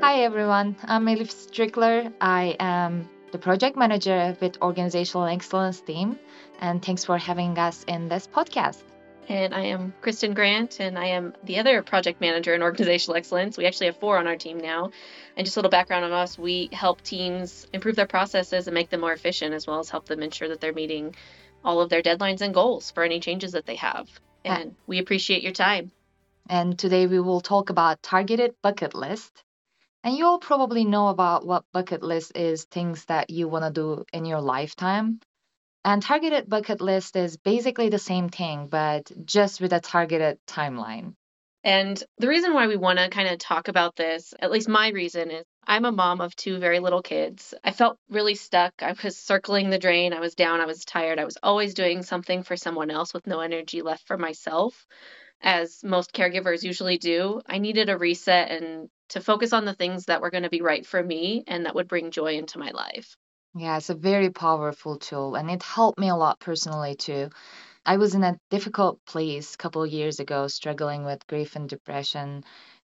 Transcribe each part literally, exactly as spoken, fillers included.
Hi everyone, I'm Elif Strickler. I am the project manager with Organizational Excellence team, and thanks for having us in this podcast. And I am Kristen Grant, and I am the other project manager in organizational excellence. We actually have four on our team now. And just a little background on us, we help teams improve their processes and make them more efficient, as well as help them ensure that they're meeting all of their deadlines and goals for any changes that they have. Uh, And we appreciate your time. And today we will talk about targeted bucket list. And you all probably know about what bucket list is, things that you want to do in your lifetime. And targeted bucket list is basically the same thing, but just with a targeted timeline. And the reason why we want to kind of talk about this, at least my reason, is I'm a mom of two very little kids. I felt really stuck. I was circling the drain. I was down. I was tired. I was always doing something for someone else with no energy left for myself, as most caregivers usually do. I needed a reset and to focus on the things that were going to be right for me and that would bring joy into my life. Yeah, it's a very powerful tool, and it helped me a lot personally too. I was in a difficult place a couple of years ago, struggling with grief and depression.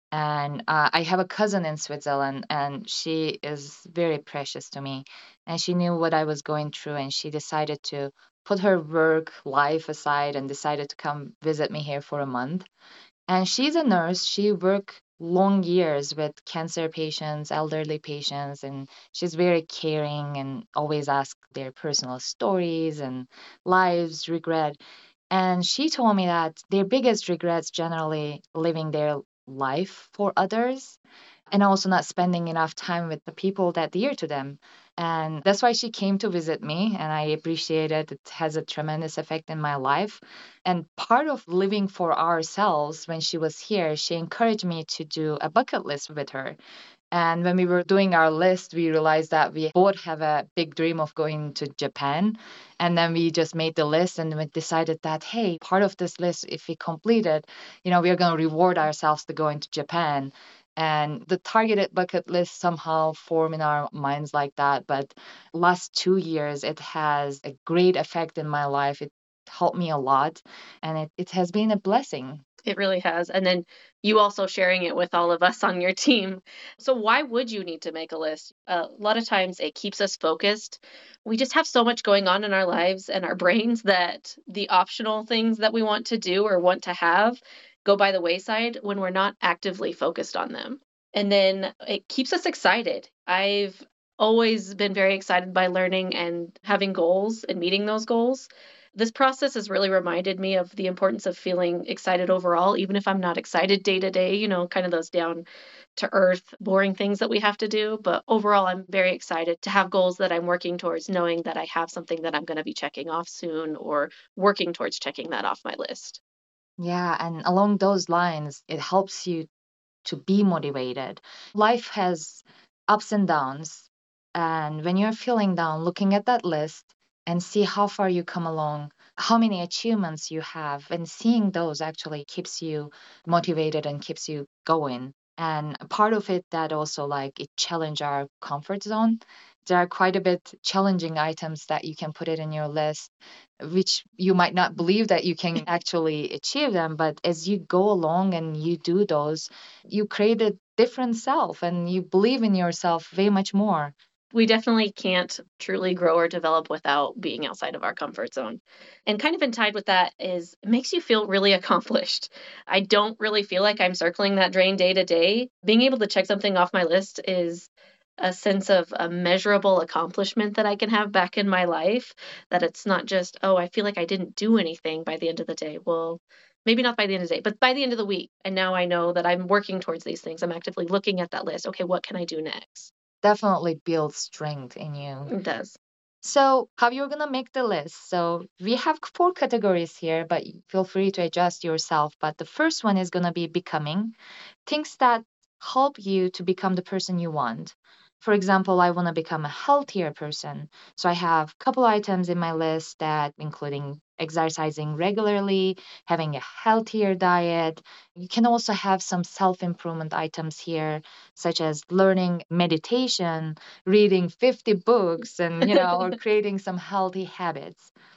And uh, I have a cousin in Switzerland, and she is very precious to me. And she knew what I was going through, and she decided to put her work life aside and decided to come visit me here for a month. And she's a nurse. She worked long years with cancer patients, elderly patients, and she's very caring and always asks their personal stories and lives, regret. And she told me that their biggest regrets generally living their life for others and also not spending enough time with the people that dear to them. And that's why she came to visit me, and I appreciate it. It has a tremendous effect in my life. And part of living for ourselves, when she was here, she encouraged me to do a bucket list with her. And when we were doing our list, we realized that we both have a big dream of going to Japan. And then we just made the list and we decided that, hey, part of this list, if we complete it, you know, we are going to reward ourselves to going to Japan. And the targeted bucket list somehow form in our minds like that. But last two years, it has a great effect in my life. It helped me a lot, and it, it has been a blessing. It really has. And then you also sharing it with all of us on your team. So, why would you need to make a list? Uh, a lot of times it keeps us focused. We just have so much going on in our lives and our brains that the optional things that we want to do or want to have go by the wayside when we're not actively focused on them. And then it keeps us excited. I've always been very excited by learning and having goals and meeting those goals. This process has really reminded me of the importance of feeling excited overall, even if I'm not excited day to day, you know, kind of those down to earth, boring things that we have to do. But overall, I'm very excited to have goals that I'm working towards, knowing that I have something that I'm going to be checking off soon or working towards checking that off my list. Yeah, and along those lines, it helps you to be motivated. Life has ups and downs. And when you're feeling down, looking at that list and see how far you come along, how many achievements you have, and seeing those actually keeps you motivated and keeps you going. And part of it that also like it challenge our comfort zone. There are quite a bit challenging items that you can put it in your list, which you might not believe that you can actually achieve them. But as you go along and you do those, you create a different self and you believe in yourself way much more. We definitely can't truly grow or develop without being outside of our comfort zone. And kind of in tied with that is it makes you feel really accomplished. I don't really feel like I'm circling that drain day to day. Being able to check something off my list is a sense of a measurable accomplishment that I can have back in my life. That it's not just, oh, I feel like I didn't do anything by the end of the day. Well, maybe not by the end of the day, but by the end of the week. And now I know that I'm working towards these things. I'm actively looking at that list. Okay, what can I do next? Definitely builds strength in you. It does. So, how you're gonna make the list? So, we have four categories here, but y- feel free to adjust yourself. But the first one is gonna be becoming things that help you to become the person you want. For example, I want to become a healthier person. So I have a couple items in my list that including exercising regularly, having a healthier diet. You can also have some self-improvement items here, such as learning meditation, reading fifty books, and you know, or creating some healthy habits.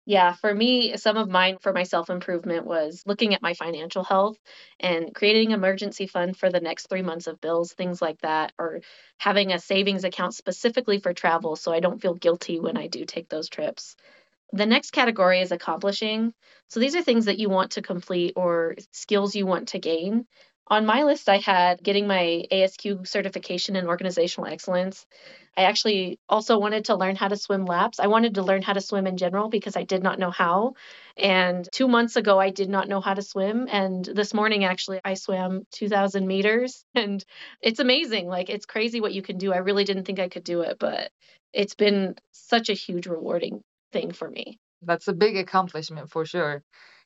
Yeah, for me, some of mine for my self improvement was looking at my financial health and creating an emergency fund for the next three months of bills, things like that, or having a savings account specifically for travel so I don't feel guilty when I do take those trips. The next category is accomplishing. So these are things that you want to complete or skills you want to gain. On my list, I had getting my A S Q certification in organizational excellence. I actually also wanted to learn how to swim laps. I wanted to learn how to swim in general because I did not know how. And two months ago, I did not know how to swim. And this morning, actually, I swam two thousand meters. And it's amazing. Like, it's crazy what you can do. I really didn't think I could do it, but it's been such a huge rewarding thing for me. That's a big accomplishment for sure.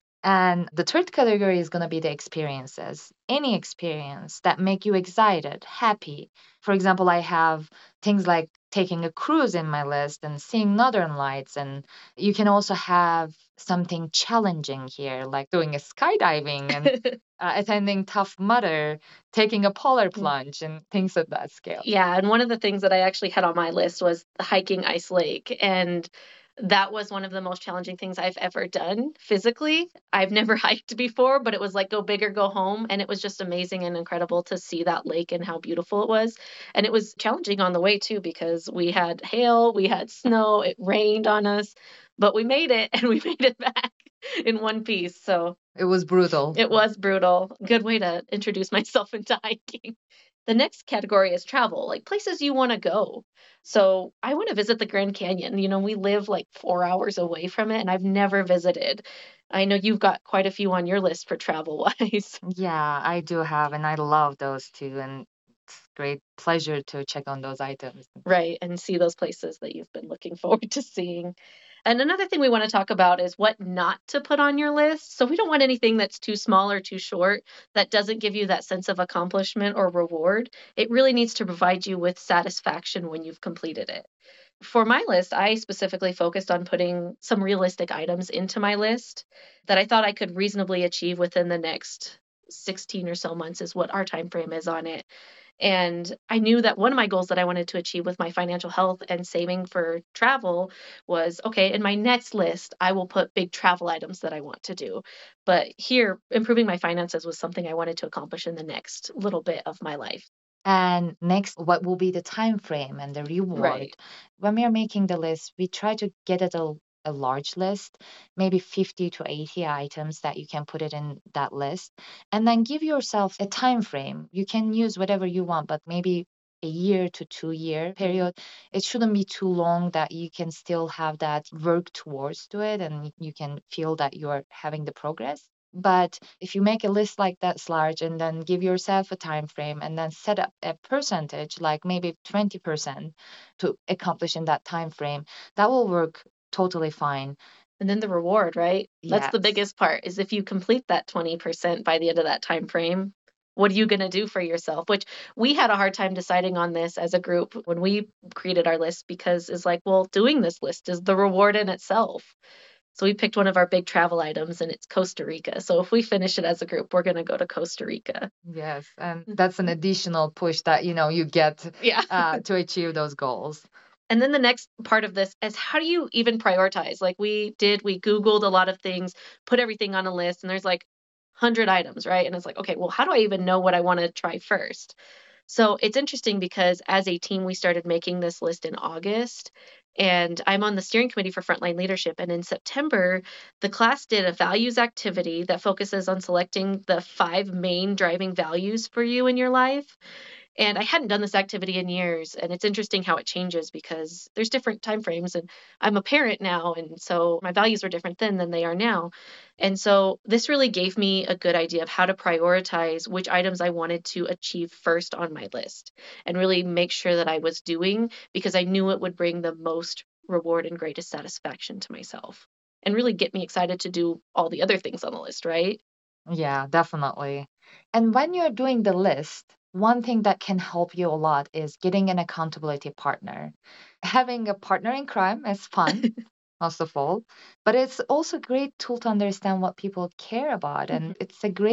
And the third category is going to be the experiences. Any experience that make you excited, happy. For example, I have things like taking a cruise in my list and seeing northern lights. And you can also have something challenging here, like doing a skydiving and uh, attending Tough Mudder, taking a polar plunge, and things of that scale. Yeah, and one of the things that I actually had on my list was hiking Ice Lake. And that was one of the most challenging things I've ever done physically. I've never hiked before, but it was like go big or go home. And it was just amazing and incredible to see that lake and how beautiful it was. And it was challenging on the way too, because we had hail, we had snow, it rained on us, but we made it and we made it back in one piece. So It was brutal. it was brutal. Good way to introduce myself into hiking. The next category is travel, like places you want to go. So I want to visit the Grand Canyon. You know, we live like four hours away from it, and I've never visited. I know you've got quite a few on your list for travel wise. Yeah, I do have, and I love those too. And it's great pleasure to check on those items. Right, and see those places that you've been looking forward to seeing. And another thing we want to talk about is what not to put on your list. So we don't want anything that's too small or too short that doesn't give you that sense of accomplishment or reward. It really needs to provide you with satisfaction when you've completed it. For my list, I specifically focused on putting some realistic items into my list that I thought I could reasonably achieve within the next sixteen or so months is what our time frame is on it. And I knew that one of my goals that I wanted to achieve with my financial health and saving for travel was okay, in my next list, I will put big travel items that I want to do. But here, improving my finances was something I wanted to accomplish in the next little bit of my life. And next, what will be the time frame and the Right. reward? When we are making the list, we try to get it a, a large list, maybe fifty to eighty items that you can put it in that list, and then give yourself a time frame. You can use whatever you want, but maybe a year to two year period. It shouldn't be too long that you can still have that work towards to it and you can feel that you are having the progress. But if you make a list like that large and then give yourself a time frame and then set up a percentage, like maybe twenty percent to accomplish in that time frame, that will work totally fine. And then the reward, right? That's Yes. the biggest part is if you complete that twenty percent by the end of that time frame, what are you going to do for yourself? Which we had a hard time deciding on this as a group when we created our list because it's like, well, doing this list is the reward in itself. So we picked one of our big travel items and it's Costa Rica. So if we finish it as a group, we're going to go to Costa Rica. Yes, and that's an additional push that you know you get Yeah. uh, to achieve those goals. And then the next part of this is how do you even prioritize? Like we did, we Googled a lot of things, put everything on a list, and there's like one hundred items, right? And it's like, okay, well, how do I even know what I want to try first? So it's interesting because as a team, we started making this list in August, and I'm on the steering committee for Frontline Leadership. And in September, the class did a values activity that focuses on selecting the five main driving values for you in your life. And I hadn't done this activity in years, and it's interesting how it changes because there's different time frames and I'm a parent now, and so my values were different then than they are now. And so this really gave me a good idea of how to prioritize which items I wanted to achieve first on my list and really make sure that I was doing because I knew it would bring the most reward and greatest satisfaction to myself and really get me excited to do all the other things on the list, right? Yeah, definitely. And when you're doing the list, one thing that can help you a lot is getting an accountability partner. Having a partner in crime is fun, most of all, but it's also a great tool to understand what people care about. And it's a great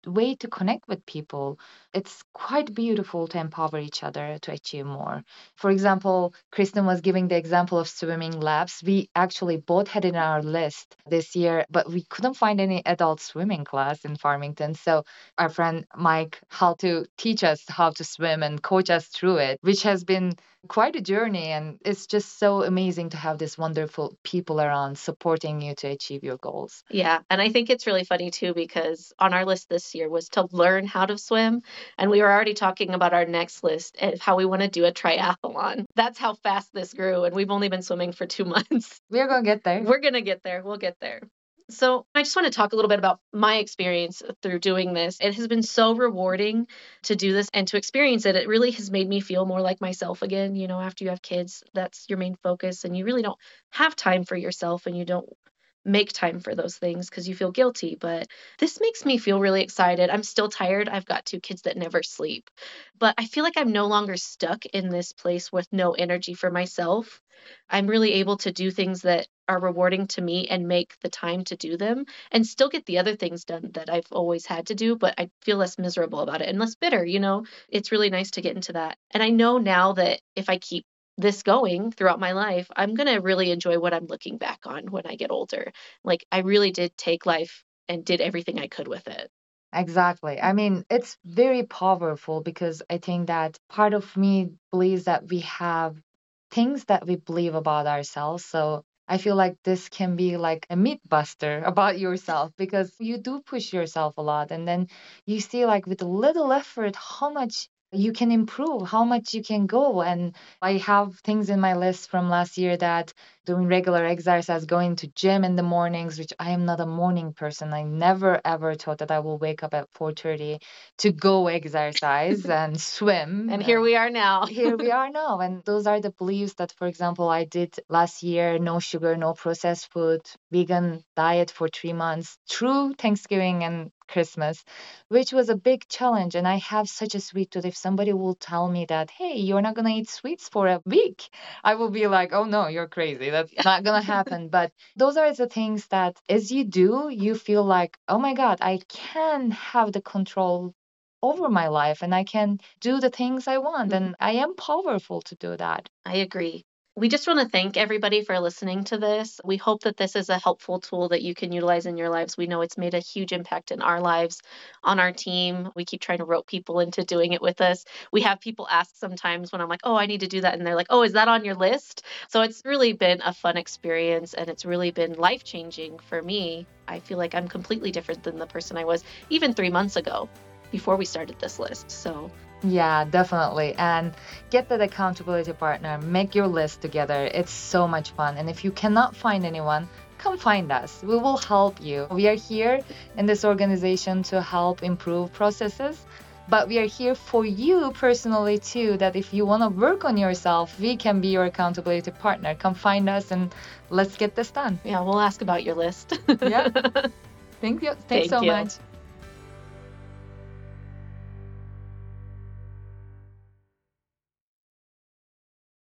way to connect with people. It's quite beautiful to empower each other to achieve more. For example, Kristen was giving the example of swimming labs. We actually both had it in our list this year, but we couldn't find any adult swimming class in Farmington. So our friend Mike helped to teach us how to swim and coach us through it, which has been quite a journey. And it's just so amazing to have this wonderful people around supporting you to achieve your goals. Yeah. And I think it's really funny too, because on our list this year was to learn how to swim. And we were already talking about our next list of how we want to do a triathlon. That's how fast this grew. And we've only been swimming for two months. We're going to get there. We're going to get there. We'll get there. So I just want to talk a little bit about my experience through doing this. It has been so rewarding to do this and to experience it. It really has made me feel more like myself again. You know, after you have kids, that's your main focus, and you really don't have time for yourself, and you don't make time for those things because you feel guilty. But this makes me feel really excited. I'm still tired. I've got two kids that never sleep, but I feel like I'm no longer stuck in this place with no energy for myself. I'm really able to do things that are rewarding to me and make the time to do them and still get the other things done that I've always had to do, but I feel less miserable about it and less bitter, you know? It's really nice to get into that. And I know now that if I keep this going throughout my life, I'm going to really enjoy what I'm looking back on when I get older. Like, I really did take life and did everything I could with it. Exactly. I mean, it's very powerful because I think that part of me believes that we have things that we believe about ourselves. So I feel like this can be like a myth buster about yourself because you do push yourself a lot. And then you see, like, with a little effort, how much you can improve, how much you can go. And I have things in my list from last year that doing regular exercise, going to gym in the mornings, which I am not a morning person. I never ever thought that I will wake up at four thirty to go exercise and swim. And here we are now. Here we are now. And those are the beliefs that, for example, I did last year: no sugar, no processed food, vegan diet for three months through Thanksgiving and Christmas, which was a big challenge. And I have such a sweet tooth. If somebody will tell me that, hey, you're not going to eat sweets for a week, I will be like, oh no, you're crazy. That's not going to happen. But those are the things that as you do, you feel like, oh my God, I can have the control over my life and I can do the things I want. And I am powerful to do that. I agree. We just want to thank everybody for listening to this. We hope that this is a helpful tool that you can utilize in your lives. We know it's made a huge impact in our lives, on our team. We keep trying to rope people into doing it with us. We have people ask sometimes when I'm like, oh, I need to do that. And they're like, oh, is that on your list? So it's really been a fun experience and it's really been life-changing for me. I feel like I'm completely different than the person I was even three months ago before we started this list. So yeah, definitely. And get that accountability partner, make your list together. It's so much fun. And if you cannot find anyone, come find us. We will help you. We are here in this organization to help improve processes, but we are here for you personally too, that if you want to work on yourself, we can be your accountability partner. Come find us and let's get this done. Yeah, we'll ask about your list. Yeah. Thank you. Thanks Thank so you. much.